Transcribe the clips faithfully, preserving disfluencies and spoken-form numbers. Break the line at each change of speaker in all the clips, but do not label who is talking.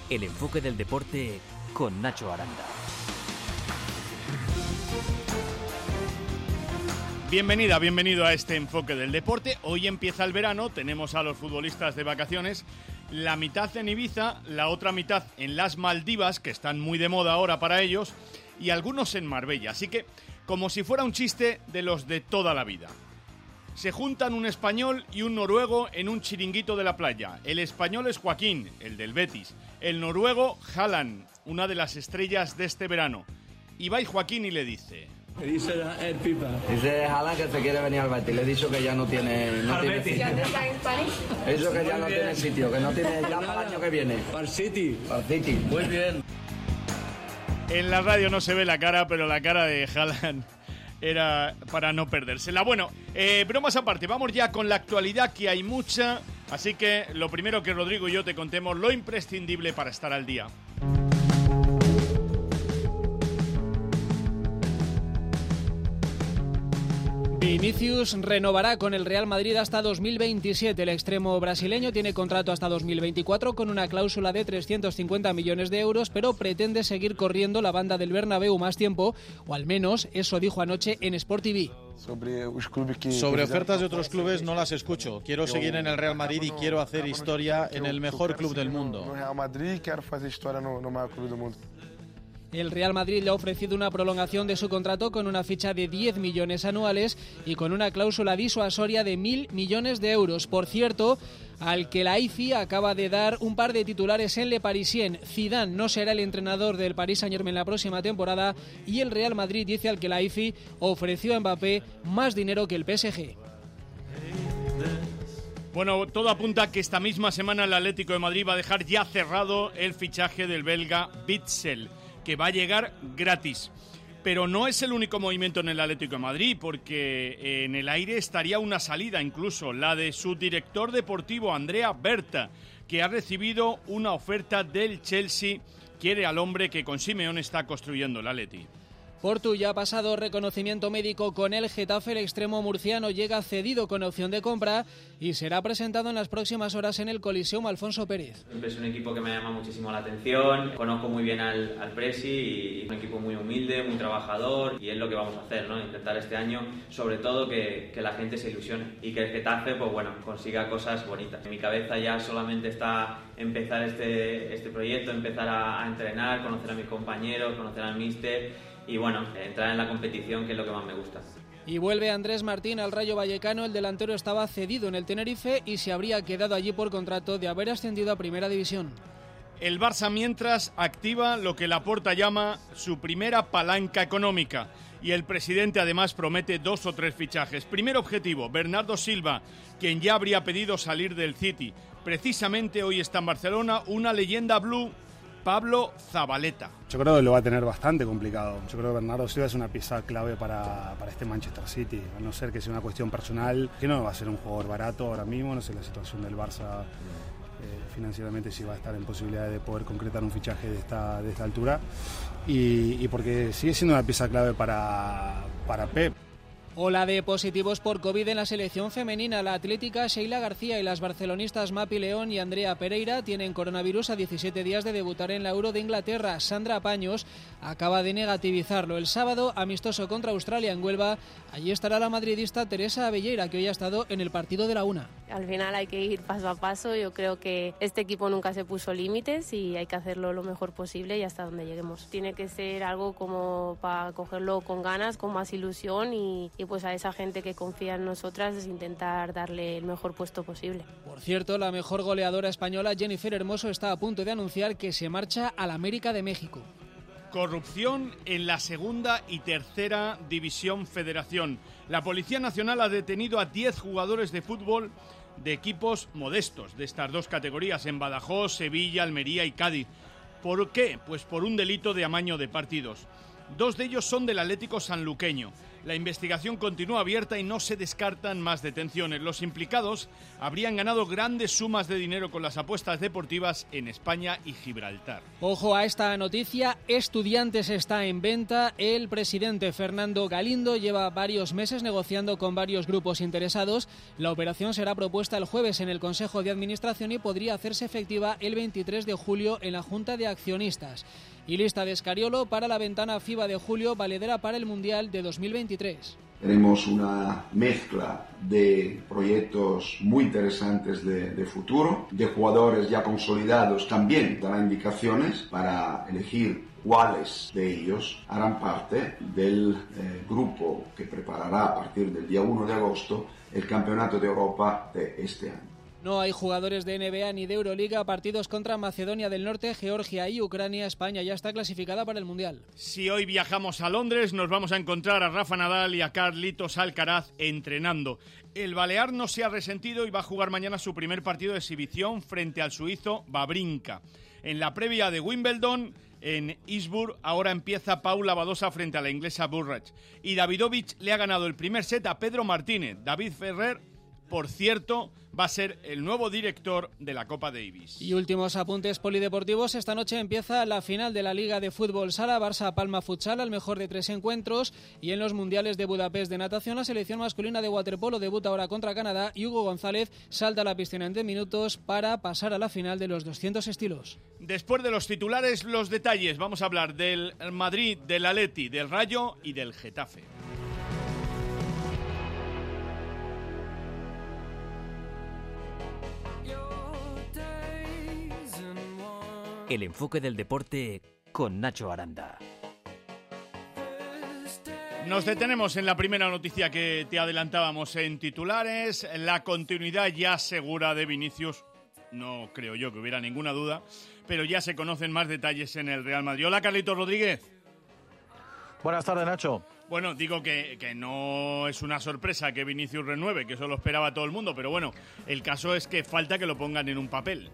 El enfoque del deporte con Nacho Aranda.
Bienvenida, bienvenido a este enfoque del deporte. Hoy empieza el verano, tenemos a los futbolistas de vacaciones, la mitad en Ibiza, la otra mitad en las Maldivas, que están muy de moda ahora para ellos, y algunos en Marbella. Así que, como si fuera un chiste de los de toda la vida. Se juntan un español y un noruego en un chiringuito de la playa. El español es Joaquín, el del Betis. El noruego, Haaland, una de las estrellas de este verano. Y va y Joaquín y le dice...
Dice el Pipa.
Dice Haaland que se quiere venir al Betis. Le he dicho que ya no tiene... No tiene
Betis.
¿Dónde está en París? He dicho que ya no tiene sitio, que no tiene ya para el año que viene.
Para el City.
Para el City.
Muy bien.
En la radio no se ve la cara, pero la cara de Haaland era para no perdérsela. Bueno, eh, bromas aparte, vamos ya con la actualidad, que hay mucha. Así que lo primero que Rodrigo y yo te contemos, lo imprescindible para estar al día.
Vinicius renovará con el Real Madrid hasta dos mil veintisiete. El extremo brasileño tiene contrato hasta dos mil veinticuatro con una cláusula de trescientos cincuenta millones de euros, pero pretende seguir corriendo la banda del Bernabéu más tiempo, o al menos eso dijo anoche en Sport T V.
Sobre ofertas de otros clubes no las escucho. Quiero seguir en el Real Madrid y quiero hacer historia en el mejor club del mundo.
El Real Madrid le ha ofrecido una prolongación de su contrato con una ficha de diez millones anuales y con una cláusula disuasoria de mil millones de euros. Por cierto, al que la I F I acaba de dar un par de titulares en Le Parisien. Zidane no será el entrenador del Paris Saint-Germain la próxima temporada y el Real Madrid dice al que la I F I ofreció a Mbappé más dinero que el P S G.
Bueno, todo apunta a que esta misma semana el Atlético de Madrid va a dejar ya cerrado el fichaje del belga Witsel, que va a llegar gratis. Pero no es el único movimiento en el Atlético de Madrid, porque en el aire estaría una salida, incluso la de su director deportivo, Andrea Berta, que ha recibido una oferta del Chelsea. Quiere al hombre que con Simeone está construyendo el Atleti.
Portu ya ha pasado reconocimiento médico con el Getafe. El extremo murciano llega cedido con opción de compra y será presentado en las próximas horas en el Coliseum Alfonso Pérez.
Es un equipo que me llama muchísimo la atención, conozco muy bien al, al Presi y es un equipo muy humilde, muy trabajador, y es lo que vamos a hacer, ¿no? Intentar este año, sobre todo, que, que la gente se ilusione y que el Getafe, pues bueno, consiga cosas bonitas. En mi cabeza ya solamente está empezar este, este proyecto, empezar a, a entrenar, conocer a mis compañeros, conocer al míster y bueno, entrar en la competición, que es lo que más me gusta.
Y vuelve Andrés Martín al Rayo Vallecano. El delantero estaba cedido en el Tenerife y se habría quedado allí por contrato de haber ascendido a Primera División.
El Barça, mientras, activa lo que Laporta llama su primera palanca económica. Y el presidente además promete dos o tres fichajes. Primer objetivo, Bernardo Silva, quien ya habría pedido salir del City. Precisamente hoy está en Barcelona una leyenda blue, Pablo Zabaleta.
Yo creo que lo va a tener bastante complicado. Yo creo que Bernardo Silva es una pieza clave para, para este Manchester City. A no ser que sea una cuestión personal, que no va a ser un jugador barato ahora mismo. No sé la situación del Barça eh, financieramente, si va a estar en posibilidad de poder concretar un fichaje de esta, de esta altura. Y, y porque sigue siendo una pieza clave para, para Pep.
Ola de positivos por COVID en la selección femenina. La atlética Sheila García y las barcelonistas Mapi León y Andrea Pereira tienen coronavirus a diecisiete días de debutar en la Euro de Inglaterra. Sandra Paños acaba de negativizarlo. El sábado, amistoso contra Australia en Huelva. Allí estará la madridista Teresa Abelleira, que hoy ha estado en el partido de la una.
Al final hay que ir paso a paso. Yo creo que este equipo nunca se puso límites y hay que hacerlo lo mejor posible y hasta donde lleguemos. Tiene que ser algo como para cogerlo con ganas, con más ilusión y, y pues a esa gente que confía en nosotras es intentar darle el mejor puesto posible.
Por cierto, la mejor goleadora española, Jennifer Hermoso, está a punto de anunciar que se marcha al América de México.
Corrupción en la segunda y tercera división federación. La Policía Nacional ha detenido a diez jugadores de fútbol de equipos modestos de estas dos categorías en Badajoz, Sevilla, Almería y Cádiz. ¿Por qué? Pues por un delito de amaño de partidos. Dos de ellos son del Atlético Sanluqueño. La investigación continúa abierta y no se descartan más detenciones. Los implicados habrían ganado grandes sumas de dinero con las apuestas deportivas en España y Gibraltar.
Ojo a esta noticia, Estudiantes está en venta. El presidente Fernando Galindo lleva varios meses negociando con varios grupos interesados. La operación será propuesta el jueves en el Consejo de Administración y podría hacerse efectiva el veintitrés de julio en la Junta de Accionistas. Y lista de Scariolo para la ventana FIBA de julio, valedera para el Mundial de dos mil veintitrés.
Tenemos una mezcla de proyectos muy interesantes de, de futuro, de jugadores ya consolidados también darán indicaciones para elegir cuáles de ellos harán parte del eh, grupo que preparará a partir del día uno de agosto el Campeonato de Europa de este año.
No hay jugadores de N B A ni de Euroliga, partidos contra Macedonia del Norte, Georgia y Ucrania. España ya está clasificada para el Mundial.
Si hoy viajamos a Londres, nos vamos a encontrar a Rafa Nadal y a Carlitos Alcaraz entrenando. El balear no se ha resentido y va a jugar mañana su primer partido de exhibición frente al suizo Wawrinka. En la previa de Wimbledon, en Eastbourne, ahora empieza Paula Badosa frente a la inglesa Burrage. Y Davidovich le ha ganado el primer set a Pedro Martínez. David Ferrer, por cierto, va a ser el nuevo director de la Copa Davis.
Y últimos apuntes polideportivos. Esta noche empieza la final de la Liga de Fútbol Sala, Barça-Palma Futsal, al mejor de tres encuentros. Y en los Mundiales de Budapest de natación, la selección masculina de waterpolo debuta ahora contra Canadá y Hugo González salta a la piscina en diez minutos para pasar a la final de los doscientos estilos.
Después de los titulares, los detalles. Vamos a hablar del Madrid, del Atleti, del Rayo y del Getafe.
El enfoque del deporte con Nacho Aranda.
Nos detenemos en la primera noticia que te adelantábamos en titulares. La continuidad ya segura de Vinicius. No creo yo que hubiera ninguna duda, pero ya se conocen más detalles en el Real Madrid. Hola, Carlitos Rodríguez.
Buenas tardes, Nacho.
Bueno, digo que, que no es una sorpresa que Vinicius renueve, que eso lo esperaba todo el mundo, pero bueno, el caso es que falta que lo pongan en un papel.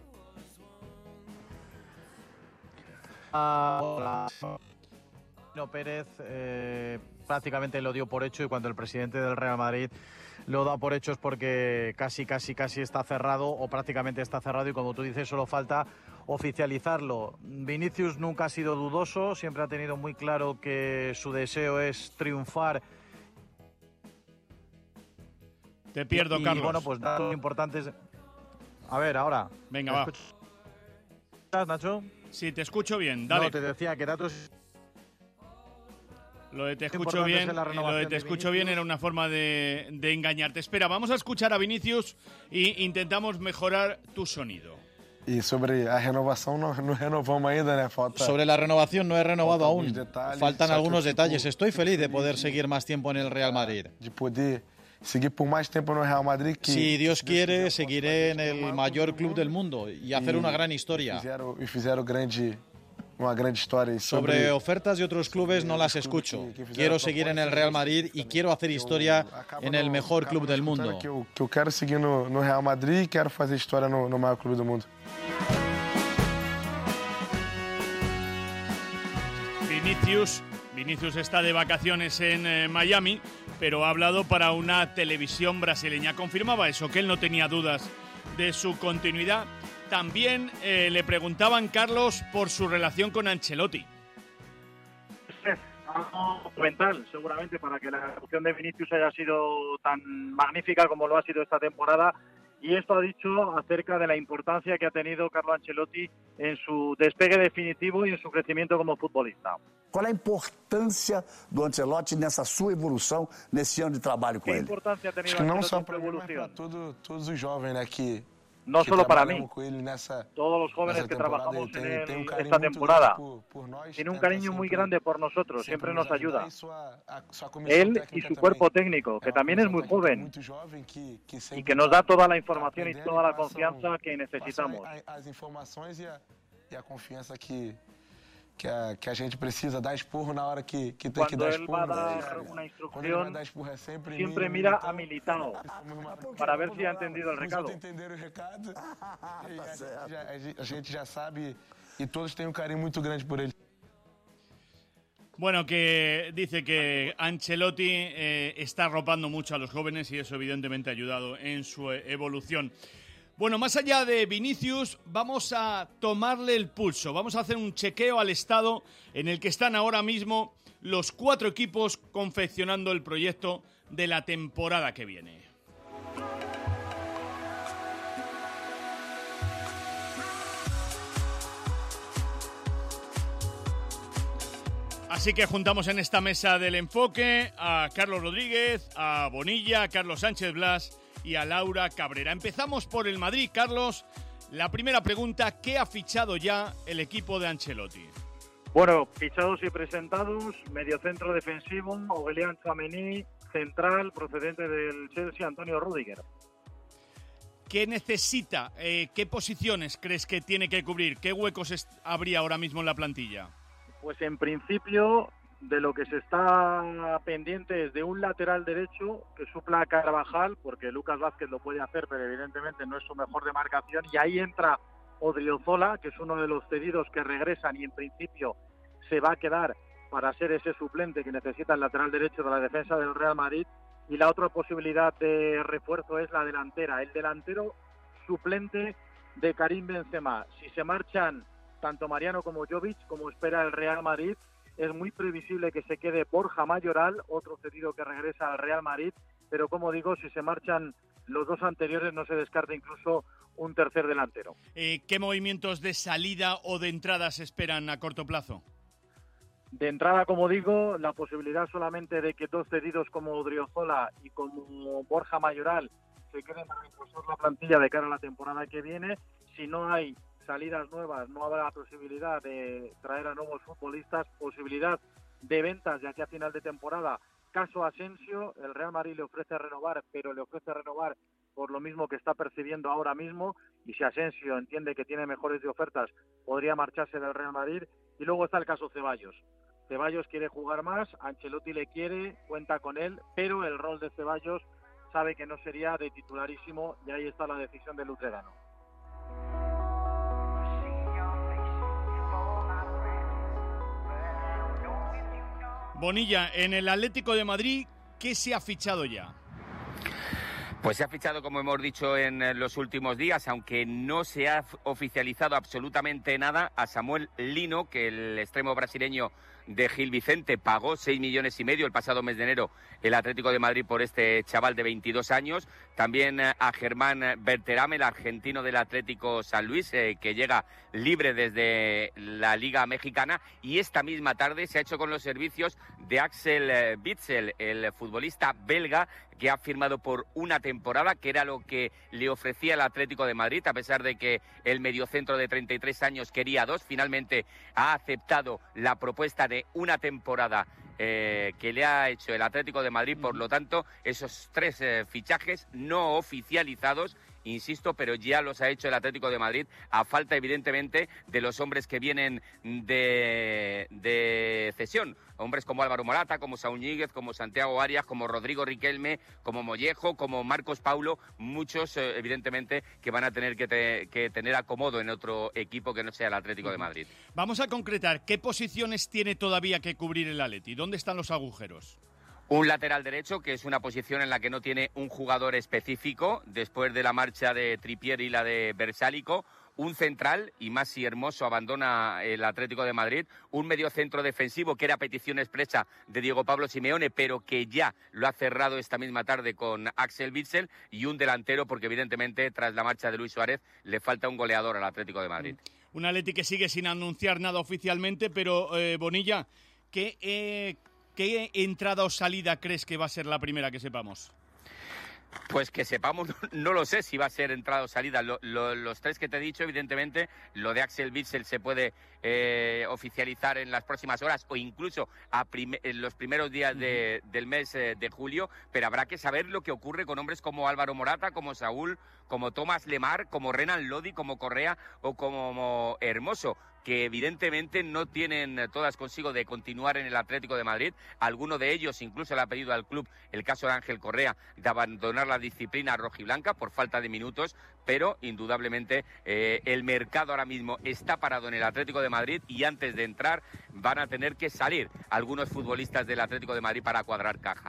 No, Pérez eh, prácticamente lo dio por hecho y cuando el presidente del Real Madrid lo da por hecho es porque casi, casi, casi está cerrado o prácticamente está cerrado y como tú dices solo falta oficializarlo. Vinicius nunca ha sido dudoso, siempre ha tenido muy claro que su deseo es triunfar.
Te pierdo,
y,
Carlos.
Y bueno, pues datos importantes. A ver, ahora.
Venga, va.
¿Estás, Nacho?
Sí, te escucho bien, dale.
No, te decía que datos...
Lo de te escucho bien, lo de te escucho bien era una forma de, de engañarte. Espera, vamos a escuchar a Vinicius e intentamos mejorar tu sonido.
Y sobre la renovación no, no renovamos ainda, ¿no? Falta,
sobre la renovación no he renovado aún. Detalles, faltan algunos detalles. Estoy feliz de poder seguir más tiempo en el Real Madrid.
De poder seguir por más tiempo en el Real Madrid. Que,
si Dios quiere, seguiré en el mayor club del mundo y hacer y, una gran historia.
Y hicieron grande... Una gran historia.
Sobre... sobre ofertas de otros clubes no las escucho. Quiero seguir en el Real Madrid y quiero hacer historia en el mejor club del mundo.
Que yo, que yo quiero seguir no, no Real Madrid y quiero hacer historia en el mayor club del mundo.
Vinicius, Vinicius está de vacaciones en eh, Miami, pero ha hablado para una televisión brasileña. Confirmaba eso, que él no tenía dudas de su continuidad. También eh, le preguntaban, Carlos, por su relación con Ancelotti.
Es algo fundamental, seguramente, para que la ejecución de Vinicius haya sido tan magnífica como lo ha sido esta temporada. Y esto ha dicho acerca de la importancia que ha tenido Carlo Ancelotti en su despegue definitivo y en su crecimiento como futbolista.
¿Cuál es la importancia de Ancelotti en esa su evolución, en ese año de trabajo con él?
¿Qué importancia ha tenido
Ancelotti
en
su
evolución?
Para todo, todos los jóvenes aquí.
No
que
solo para mí,
nessa,
todos los jóvenes que trabajamos
tem,
en él
tem um
esta temporada,
por, por nós,
tiene un cariño muy grande por nosotros, siempre nos ayuda.
Sua, sua
él y su cuerpo técnico, que también es muy joven
que, que
y que nos da toda la información y toda la confianza que necesitamos.
As informações e a, e a confiança que Que a, que a gente precisa dar esporro na hora que, que tem que dar esporro.
Cuando él va a dar una instrucción, siempre, siempre mira a Militao para ver si ha entendido el recado.
Entenderam o recado. A, já, a gente já sabe e todos têm um carinho muito grande por ele.
Bueno, que dice que Ancelotti eh, está arropando mucho a los jóvenes y eso evidentemente ha ayudado en su evolución. Bueno, más allá de Vinicius, vamos a tomarle el pulso, vamos a hacer un chequeo al estado en el que están ahora mismo los cuatro equipos confeccionando el proyecto de la temporada que viene. Así que juntamos en esta mesa del enfoque a Carlos Rodríguez, a Bonilla, a Carlos Sánchez Blas y a Laura Cabrera. Empezamos por el Madrid. Carlos, la primera pregunta, ¿qué ha fichado ya el equipo de Ancelotti?
Bueno, fichados y presentados, mediocentro defensivo, Aurélien Tchouaméni, central, procedente del Chelsea, Antonio Rüdiger.
¿Qué necesita? Eh, ¿Qué posiciones crees que tiene que cubrir? ¿Qué huecos est- habría ahora mismo en la plantilla?
Pues en principio, de lo que se está pendiente es de un lateral derecho que supla a Carvajal, porque Lucas Vázquez lo puede hacer, pero evidentemente no es su mejor demarcación, y ahí entra Odriozola, que es uno de los cedidos que regresan y en principio se va a quedar para ser ese suplente que necesita el lateral derecho de la defensa del Real Madrid. Y la otra posibilidad de refuerzo es la delantera, el delantero suplente de Karim Benzema. Si se marchan tanto Mariano como Jovic, como espera el Real Madrid, es muy previsible que se quede Borja Mayoral, otro cedido que regresa al Real Madrid, pero como digo, si se marchan los dos anteriores no se descarta incluso un tercer delantero.
Eh, ¿Qué movimientos de salida o de entrada se esperan a corto plazo?
De entrada, como digo, la posibilidad solamente de que dos cedidos como Odriozola y como Borja Mayoral se queden a reforzar la plantilla de cara a la temporada que viene. Si no hay salidas nuevas, no habrá posibilidad de traer a nuevos futbolistas, posibilidad de ventas de aquí a final de temporada. Caso Asensio, el Real Madrid le ofrece renovar, pero le ofrece renovar por lo mismo que está percibiendo ahora mismo, y si Asensio entiende que tiene mejores de ofertas, podría marcharse del Real Madrid. Y luego está el caso Ceballos. Ceballos quiere jugar más, Ancelotti le quiere, cuenta con él, pero el rol de Ceballos sabe que no sería de titularísimo, y ahí está la decisión del luterano.
Bonilla, en el Atlético de Madrid, ¿qué se ha fichado ya?
Pues se ha fichado, como hemos dicho en los últimos días, aunque no se ha oficializado absolutamente nada, a Samuel Lino, que el extremo brasileño de Gil Vicente pagó seis millones y medio el pasado mes de enero el Atlético de Madrid por este chaval de veintidós años. También a Germán Berterame, el argentino del Atlético San Luis, eh, que llega libre desde la Liga Mexicana. Y esta misma tarde se ha hecho con los servicios de Axel Witsel, el futbolista belga, que ha firmado por una temporada, que era lo que le ofrecía el Atlético de Madrid, a pesar de que el mediocentro de treinta y tres años quería dos. Finalmente ha aceptado la propuesta de una temporada eh, que le ha hecho el Atlético de Madrid. Por lo tanto, esos tres eh, fichajes no oficializados, insisto, pero ya los ha hecho el Atlético de Madrid, a falta evidentemente de los hombres que vienen de, de cesión. Hombres como Álvaro Morata, como Saúl Ñíguez, como Santiago Arias, como Rodrigo Riquelme, como Mollejo, como Marcos Paulo, muchos eh, evidentemente que van a tener que, te, que tener acomodo en otro equipo que no sea el Atlético de Madrid.
Vamos a concretar, ¿qué posiciones tiene todavía que cubrir el Atleti? ¿Dónde están los agujeros?
Un lateral derecho, que es una posición en la que no tiene un jugador específico, después de la marcha de Trippier y la de Bersálico. Un central, y Masi Hermoso abandona el Atlético de Madrid. Un mediocentro defensivo, que era petición expresa de Diego Pablo Simeone, pero que ya lo ha cerrado esta misma tarde con Axel Witsel. Y un delantero, porque evidentemente tras la marcha de Luis Suárez le falta un goleador al Atlético de Madrid.
Un Atleti que sigue sin anunciar nada oficialmente, pero eh, Bonilla, ¿qué, eh, ¿qué entrada o salida crees que va a ser la primera que sepamos?
Pues que sepamos, no lo sé si va a ser entrada o salida. Lo, lo, los tres que te he dicho, evidentemente, lo de Axel Witsel se puede eh, oficializar en las próximas horas o incluso a prime, en los primeros días de, del mes eh, de julio, pero habrá que saber lo que ocurre con hombres como Álvaro Morata, como Saúl, como Thomas Lemar, como Renan Lodi, como Correa o como Hermoso. que evidentemente no tienen todas consigo de continuar en el Atlético de Madrid. Alguno de ellos incluso le ha pedido al club, el caso de Ángel Correa, de abandonar la disciplina rojiblanca por falta de minutos, pero indudablemente eh, el mercado ahora mismo está parado en el Atlético de Madrid y antes de entrar van a tener que salir algunos futbolistas del Atlético de Madrid para cuadrar caja.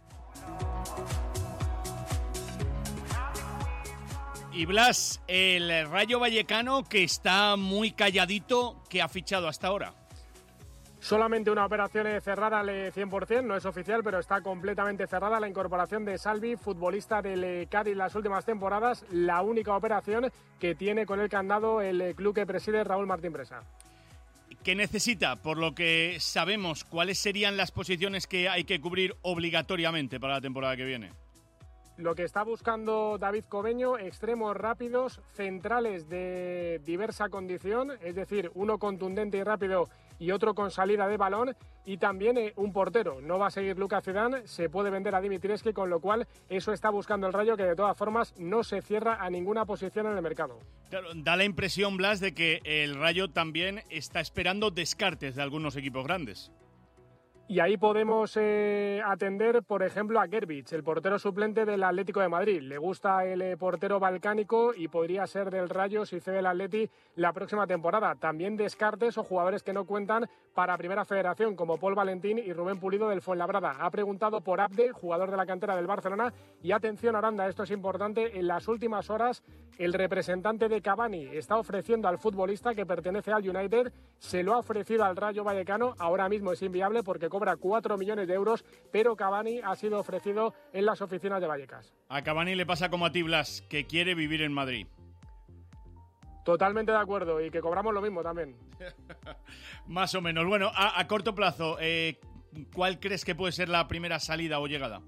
Y Blas, el Rayo Vallecano, que está muy calladito, ¿qué ha fichado hasta ahora?
Solamente una operación cerrada al cien por ciento, no es oficial, pero está completamente cerrada la incorporación de Salvi, futbolista del Cádiz las últimas temporadas, la única operación que tiene con el candado el club que preside Raúl Martín Presa.
¿Qué necesita? Por lo que sabemos, ¿cuáles serían las posiciones que hay que cubrir obligatoriamente para la temporada que viene?
Lo que está buscando David Cobeño, extremos rápidos, centrales de diversa condición, es decir, uno contundente y rápido y otro con salida de balón, y también eh, un portero. No va a seguir Lucas Zidane, se puede vender a Dimitrievski, con lo cual eso está buscando el Rayo, que de todas formas no se cierra a ninguna posición en el mercado.
Claro, da la impresión, Blas, de que el Rayo también está esperando descartes de algunos equipos grandes.
Y ahí podemos eh, atender, por ejemplo, a Gerbic, el portero suplente del Atlético de Madrid. Le gusta el eh, portero balcánico y podría ser del Rayo si cede el Atleti la próxima temporada. También descartes o jugadores que no cuentan para Primera Federación, como Paul Valentín y Rubén Pulido del Fuenlabrada. Ha preguntado por Abde, jugador de la cantera del Barcelona. Y atención, Aranda, esto es importante, en las últimas horas el representante de Cavani está ofreciendo al futbolista, que pertenece al United, se lo ha ofrecido al Rayo Vallecano. Ahora mismo es inviable porque cobra cuatro millones de euros, pero Cavani ha sido ofrecido en las oficinas de Vallecas.
A Cavani le pasa como a ti, Blas, que quiere vivir en Madrid.
Totalmente de acuerdo, y que cobramos lo mismo también.
Más o menos. Bueno, a, a corto plazo, eh, ¿cuál crees que puede ser la primera salida o llegada?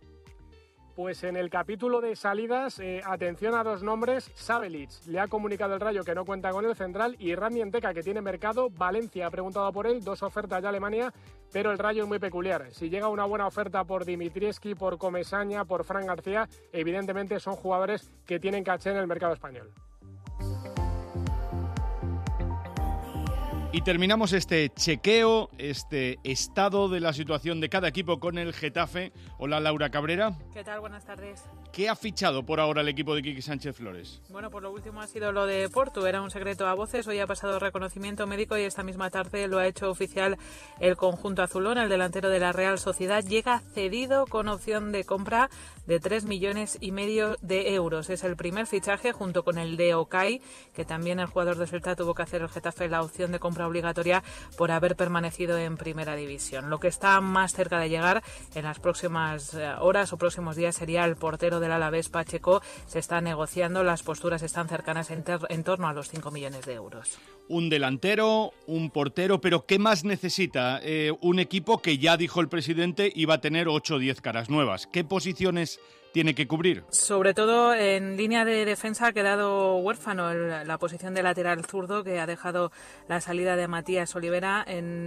Pues en el capítulo de salidas, eh, atención a dos nombres. Sabelic le ha comunicado el Rayo que no cuenta con el central, y Randy Enteca, que tiene mercado. Valencia ha preguntado por él, dos ofertas de Alemania, pero el Rayo es muy peculiar. Si llega una buena oferta por Dimitrievski, por Comesaña, por Fran García, evidentemente son jugadores que tienen caché en el mercado español.
Y terminamos este chequeo, este estado de la situación de cada equipo con el Getafe. Hola, Laura Cabrera.
¿Qué tal? Buenas tardes.
¿Qué ha fichado por ahora el equipo de Quique Sánchez Flores?
Bueno, pues lo último ha sido lo de Portu, era un secreto a voces. Hoy ha pasado reconocimiento médico y esta misma tarde lo ha hecho oficial el conjunto azulón. El delantero de la Real Sociedad llega cedido con opción de compra de tres millones y medio de euros. Es el primer fichaje junto con el de Okay, que también el jugador de Celta tuvo que hacer el Getafe la opción de compra obligatoria por haber permanecido en primera división. Lo que está más cerca de llegar en las próximas horas o próximos días sería el portero del Alavés, Pacheco. Se está negociando, las posturas están cercanas en, ter- en torno a los cinco millones de euros.
Un delantero, un portero, pero ¿qué más necesita eh, un equipo que ya dijo el presidente iba a tener ocho o diez caras nuevas? ¿Qué posiciones tiene que cubrir?
Sobre todo en línea de defensa ha quedado huérfano el, la posición de lateral zurdo, que ha dejado la salida de Matías Olivera. En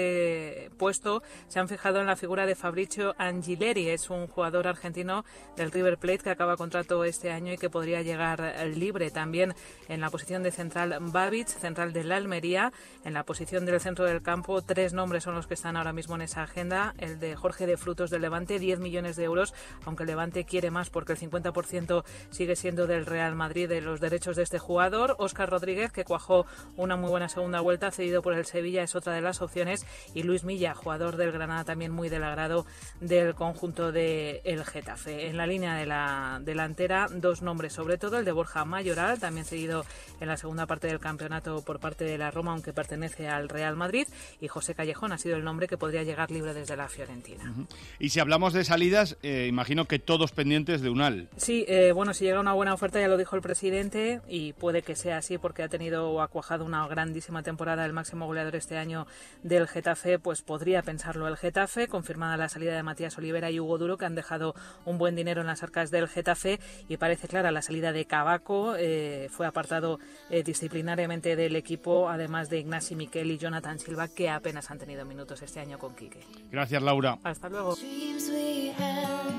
ese puesto se han fijado en la figura de Fabricio Angileri, es un jugador argentino del River Plate que acaba contrato este año y que podría llegar libre. También en la posición de central Babic, central de la Almería. En la posición del centro del campo, tres nombres son los que están ahora mismo en esa agenda. El de Jorge de Frutos del Levante, diez millones de euros, aunque el Levante quiere quiere más porque el cincuenta por ciento sigue siendo del Real Madrid de los derechos de este jugador. Óscar Rodríguez, que cuajó una muy buena segunda vuelta, cedido por el Sevilla, es otra de las opciones. Y Luis Milla, jugador del Granada, también muy del agrado del conjunto del Getafe. En la línea de la delantera, dos nombres sobre todo, el de Borja Mayoral, también cedido en la segunda parte del campeonato por parte de la Roma, aunque pertenece al Real Madrid, y José Callejón ha sido el nombre que podría llegar libre desde la Fiorentina.
Uh-huh. Y si hablamos de salidas, eh, imagino que todos pendientes de Unal.
Sí, eh, bueno, si llega una buena oferta, ya lo dijo el presidente, y puede que sea así porque ha tenido o ha cuajado una grandísima temporada, el máximo goleador este año del Getafe, pues podría pensarlo el Getafe, confirmada la salida de Matías Olivera y Hugo Duro, que han dejado un buen dinero en las arcas del Getafe, y parece clara la salida de Cavaco, eh, fue apartado eh, disciplinariamente del equipo, además de Ignasi Miquel y Jonathan Silva, que apenas han tenido minutos este año con Quique.
Gracias, Laura.
Hasta luego.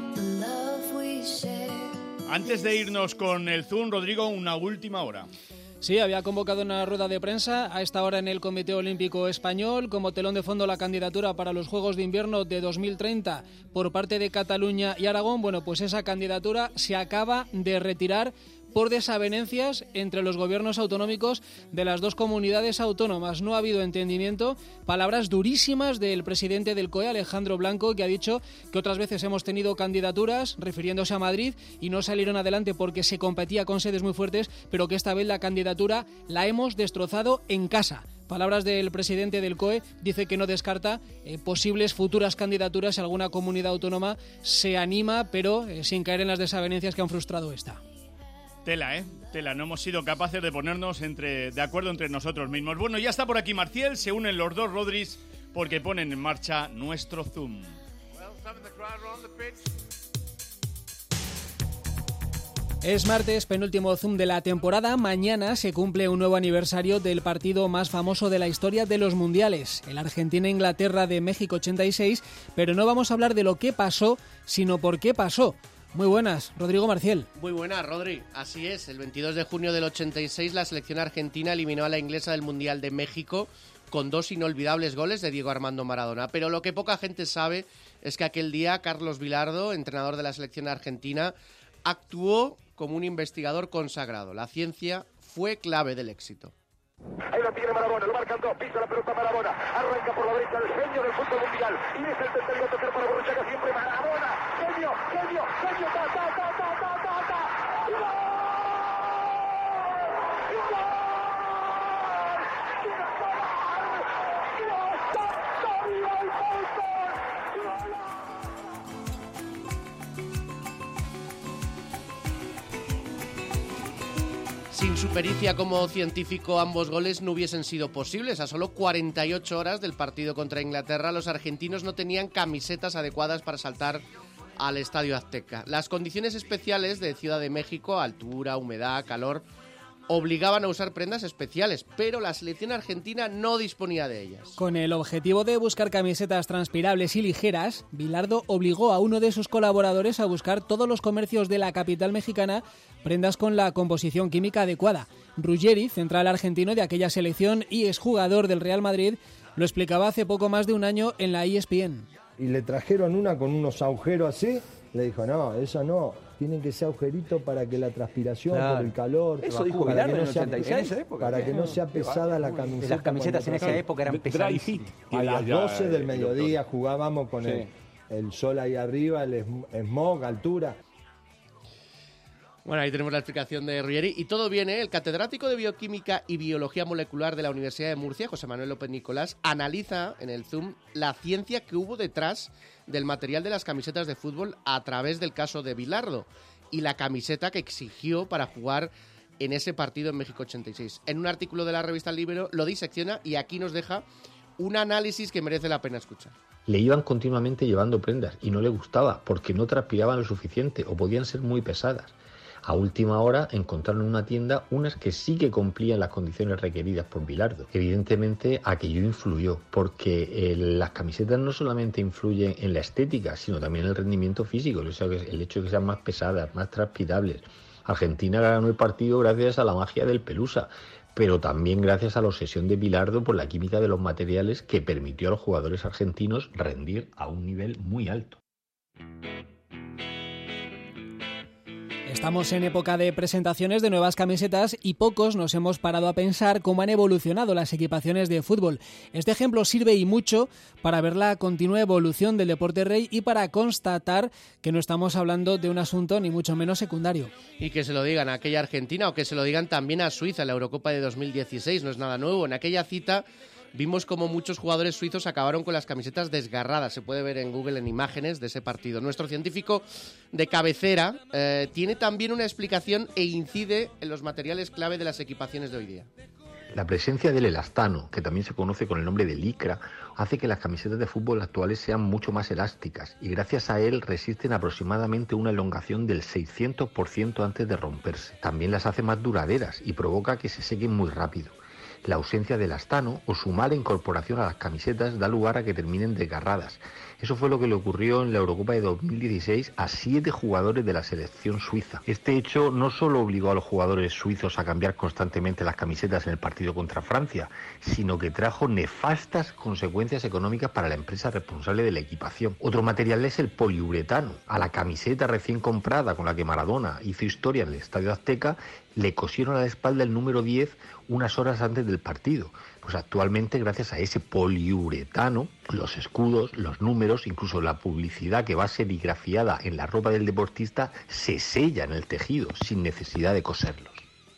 Antes de irnos con el Zoom, Rodrigo, una última hora.
Sí, había convocado una rueda de prensa a esta hora en el Comité Olímpico Español, como telón de fondo la candidatura para los Juegos de Invierno de dos mil treinta por parte de Cataluña y Aragón. Bueno, pues esa candidatura se acaba de retirar por desavenencias entre los gobiernos autonómicos de las dos comunidades autónomas. No ha habido entendimiento, palabras durísimas del presidente del C O E, Alejandro Blanco, que ha dicho que otras veces hemos tenido candidaturas refiriéndose a Madrid y no salieron adelante porque se competía con sedes muy fuertes, pero que esta vez la candidatura la hemos destrozado en casa. Palabras del presidente del C O E, dice que no descarta eh, posibles futuras candidaturas si alguna comunidad autónoma se anima, pero eh, sin caer en las desavenencias que han frustrado esta.
Tela, ¿eh? Tela, no hemos sido capaces de ponernos entre, de acuerdo entre nosotros mismos. Bueno, ya está por aquí Marcial, se unen los dos Rodris porque ponen en marcha nuestro Zoom.
Es martes, penúltimo Zoom de la temporada. Mañana se cumple un nuevo aniversario del partido más famoso de la historia de los mundiales, el Argentina-Inglaterra de México ochenta y seis, pero no vamos a hablar de lo que pasó, sino por qué pasó. Muy buenas, Rodrigo Marcial.
Muy buenas, Rodri. Así es, el veintidós de junio del ochenta y seis la selección argentina eliminó a la inglesa del Mundial de México con dos inolvidables goles de Diego Armando Maradona. Pero lo que poca gente sabe es que aquel día Carlos Vilardo, entrenador de la selección argentina, actuó como un investigador consagrado. La ciencia fue clave del éxito.
Ahí lo tiene Maradona, lo marcan dos, pisa la pelota Maradona, arranca por la derecha el genio del fútbol mundial y es el tercero a tocar para Borruchaga, siempre Maradona, genio, genio, genio, ta, ta, ta, ta, ta, ta, ta, ¡gol! ¡Gol!
Sin su pericia como científico, ambos goles no hubiesen sido posibles. A solo cuarenta y ocho horas del partido contra Inglaterra, los argentinos no tenían camisetas adecuadas para saltar al Estadio Azteca. Las condiciones especiales de Ciudad de México, altura, humedad, calor, obligaban a usar prendas especiales, pero la selección argentina no disponía de ellas.
Con el objetivo de buscar camisetas transpirables y ligeras, Vilardo obligó a uno de sus colaboradores a buscar todos los comercios de la capital mexicana prendas con la composición química adecuada. Ruggeri, central argentino de aquella selección y exjugador del Real Madrid, lo explicaba hace poco más de un año en la E S P N.
Y le trajeron una con unos agujeros así, le dijo, no, eso no, tienen que ser agujeritos para que la transpiración, claro, por el calor,
eso dijo
para
Vilardo
que no
en el
sea,
ochenta y seis, ¿eh?
para que no sea pesada la camiseta.
Las camisetas en esa época eran pesadísimas.
A las doce del mediodía jugábamos con
sí.
el, el sol ahí arriba, el smog, altura.
Bueno, ahí tenemos la explicación de Ruggeri. Y todo viene, el catedrático de Bioquímica y Biología Molecular de la Universidad de Murcia, José Manuel López Nicolás, analiza en el Zoom la ciencia que hubo detrás del material de las camisetas de fútbol a través del caso de Vilardo y la camiseta que exigió para jugar en ese partido en México ochenta y seis. En un artículo de la revista Libero lo disecciona y aquí nos deja un análisis que merece la pena escuchar.
Le iban continuamente llevando prendas y no le gustaba porque no transpiraban lo suficiente o podían ser muy pesadas. A última hora encontraron en una tienda unas que sí que cumplían las condiciones requeridas por Vilardo. Evidentemente aquello influyó, porque eh, las camisetas no solamente influyen en la estética, sino también en el rendimiento físico, o sea, el hecho de que sean más pesadas, más transpirables. Argentina ganó el partido gracias a la magia del Pelusa, pero también gracias a la obsesión de Vilardo por la química de los materiales que permitió a los jugadores argentinos rendir a un nivel muy alto.
Estamos en época de presentaciones de nuevas camisetas y pocos nos hemos parado a pensar cómo han evolucionado las equipaciones de fútbol. Este ejemplo sirve y mucho para ver la continua evolución del deporte rey y para constatar que no estamos hablando de un asunto ni mucho menos secundario.
Y que se lo digan a aquella Argentina o que se lo digan también a Suiza en la Eurocopa de dos mil dieciséis, no es nada nuevo. En aquella cita vimos como muchos jugadores suizos acabaron con las camisetas desgarradas. Se puede ver en Google en imágenes de ese partido. Nuestro científico de cabecera eh, tiene también una explicación e incide en los materiales clave de las equipaciones de hoy día.
La presencia del elastano, que también se conoce con el nombre de licra, hace que las camisetas de fútbol actuales sean mucho más elásticas y gracias a él resisten aproximadamente una elongación del seiscientos por ciento antes de romperse. También las hace más duraderas y provoca que se sequen muy rápido. La ausencia del astano o su mala incorporación a las camisetas da lugar a que terminen desgarradas. Eso fue lo que le ocurrió en la Eurocopa de dos mil dieciséis a siete jugadores de la selección suiza. Este hecho no solo obligó a los jugadores suizos a cambiar constantemente las camisetas en el partido contra Francia, sino que trajo nefastas consecuencias económicas para la empresa responsable de la equipación. Otro material es el poliuretano. A la camiseta recién comprada con la que Maradona hizo historia en el Estadio Azteca, le cosieron a la espalda el número diez unas horas antes del partido. Pues actualmente, gracias a ese poliuretano, los escudos, los números, incluso la publicidad que va serigrafiada en la ropa del deportista, se sella en el tejido, sin necesidad de coserlos.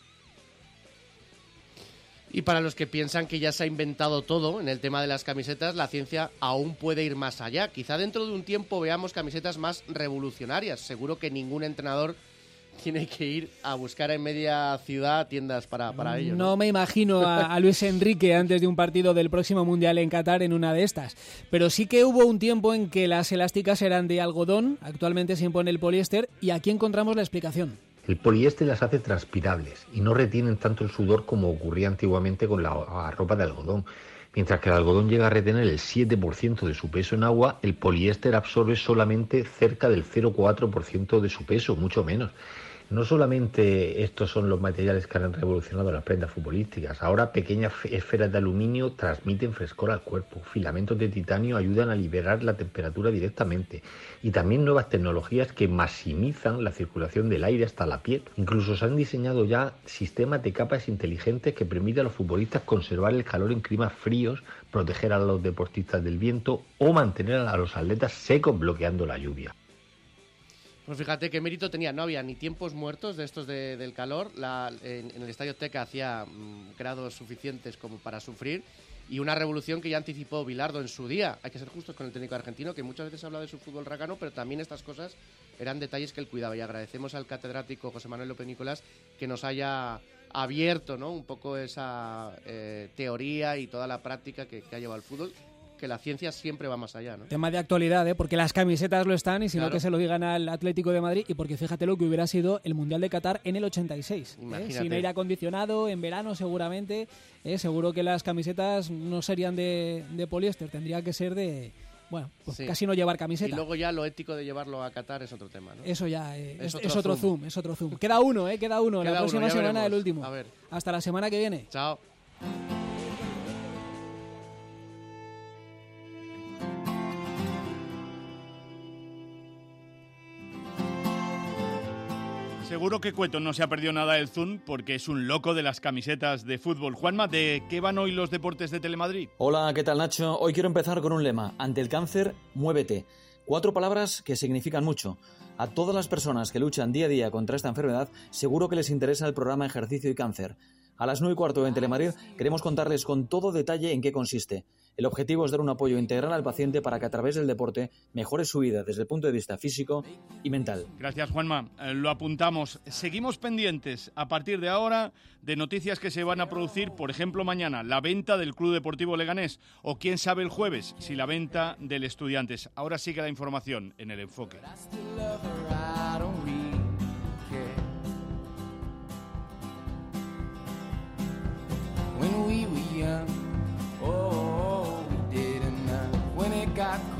Y para los que piensan que ya se ha inventado todo en el tema de las camisetas, la ciencia aún puede ir más allá. Quizá dentro de un tiempo veamos camisetas más revolucionarias. Seguro que ningún entrenador tiene que ir a buscar en media ciudad tiendas para, para ello.
No,
no
me imagino a, a Luis Enrique antes de un partido del próximo Mundial en Qatar en una de estas. Pero sí que hubo un tiempo en que las elásticas eran de algodón, actualmente se impone el poliéster, y aquí encontramos la explicación.
El poliéster las hace transpirables y no retienen tanto el sudor como ocurría antiguamente con la, la ropa de algodón. Mientras que el algodón llega a retener el siete por ciento de su peso en agua, el poliéster absorbe solamente cerca del cero coma cuatro por ciento de su peso, mucho menos. No solamente estos son los materiales que han revolucionado las prendas futbolísticas, ahora pequeñas esferas de aluminio transmiten frescor al cuerpo, filamentos de titanio ayudan a liberar la temperatura directamente y también nuevas tecnologías que maximizan la circulación del aire hasta la piel. Incluso se han diseñado ya sistemas de capas inteligentes que permiten a los futbolistas conservar el calor en climas fríos, proteger a los deportistas del viento o mantener a los atletas secos bloqueando la lluvia.
Pues fíjate qué mérito tenía, no había ni tiempos muertos de estos de, del calor, la, en, en el Estadio Azteca hacía mmm, grados suficientes como para sufrir y una revolución que ya anticipó Bilardo en su día. Hay que ser justos con el técnico argentino, que muchas veces habla de su fútbol racano, pero también estas cosas eran detalles que él cuidaba, y agradecemos al catedrático José Manuel López Nicolás que nos haya abierto, ¿no?, un poco esa eh, teoría y toda la práctica que, que ha llevado el fútbol, que la ciencia siempre va más allá, ¿no?
Tema de actualidad, ¿eh? Porque las camisetas lo están, y si
Claro.
no que se lo digan al Atlético de Madrid, y porque fíjate lo que hubiera sido el Mundial de Qatar en el ochenta y seis, ¿eh?
Imagínate.
Sin aire acondicionado, en verano seguramente, ¿eh? Seguro que las camisetas no serían de, de poliéster, tendría que ser de, bueno, pues
Sí.
casi no llevar
Y
camiseta.
luego ya lo ético de llevarlo a Qatar es otro tema, ¿no?
Eso ya, eh, es,
Es
es
otro
otro,
zoom.
zoom. es otro zoom. Queda uno, ¿eh? Queda uno,
Queda
la próxima
uno, ya
semana
veremos.
el último.
A ver.
Hasta la semana que viene.
Chao.
Seguro que Cueto no se ha perdido nada del Zoom porque es un loco de las camisetas de fútbol. Juanma, ¿de qué van hoy los deportes de Telemadrid?
Hola, ¿qué tal, Nacho? Hoy quiero empezar con un lema. Ante el cáncer, muévete. Cuatro palabras que significan mucho. A todas las personas que luchan día a día contra esta enfermedad, seguro que les interesa el programa Ejercicio y Cáncer. A las nueve y cuarto en Telemadrid queremos contarles con todo detalle en qué consiste. El objetivo es dar un apoyo integral al paciente para que a través del deporte mejore su vida desde el punto de vista físico y mental.
Gracias, Juanma. Eh, lo apuntamos. Seguimos pendientes a partir de ahora de noticias que se van a producir, por ejemplo, mañana, la venta del Club Deportivo Leganés, o quién sabe el jueves, si la venta del Estudiantes. Ahora sigue la información en El Enfoque.
When we were young, oh, we didn't know when it got